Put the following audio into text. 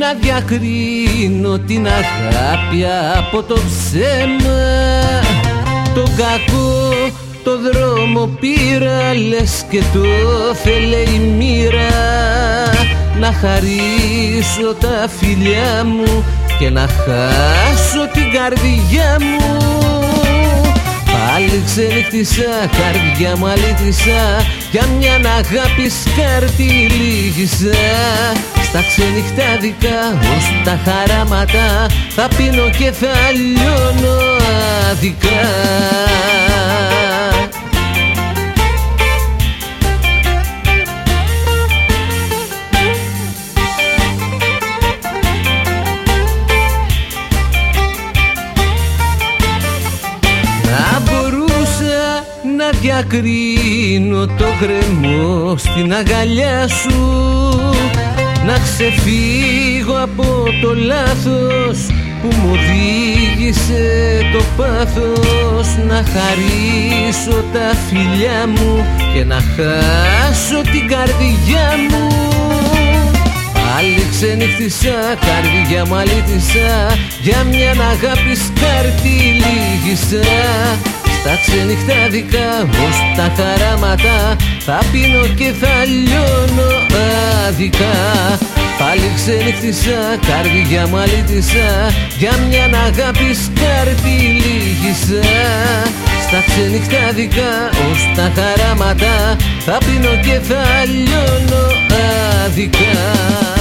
να διακρίνω την αγάπη από το ψέμα. Τον κακό το δρόμο πήρα, λες και το θέλε η μοίρα. Να χαρίσω τα φιλιά μου και να χάσω την καρδιά μου. Πάλι ξενύχτησα, καρδιά μου αλήτησα, για μια αγάπη σκαρτιλίγησα. Στα ξενυχτάδικα ως τα χαράματα θα πίνω και θα λιώνω άδικα. Να διακρίνω το κρεμό στην αγκαλιά σου, να ξεφύγω από το λάθος που μου οδήγησε το πάθος. Να χαρίσω τα φιλιά μου και να χάσω την καρδιά μου. Πάλι ξενύχτησα, καρδιά μου αλήτησα, για μια αγάπη σκαρτιλίγησα. Στα ξενυχτάδικα ως τα χαράματα θα πίνω και θα λιώνω άδικα. Πάλι ξενύχτησα, καρδιά μου αλήτησα, για μια αγάπη σκαρτιλίγησα. Στα ξενυχτάδικα ως τα χαράματα θα πίνω και θα λιώνω άδικα.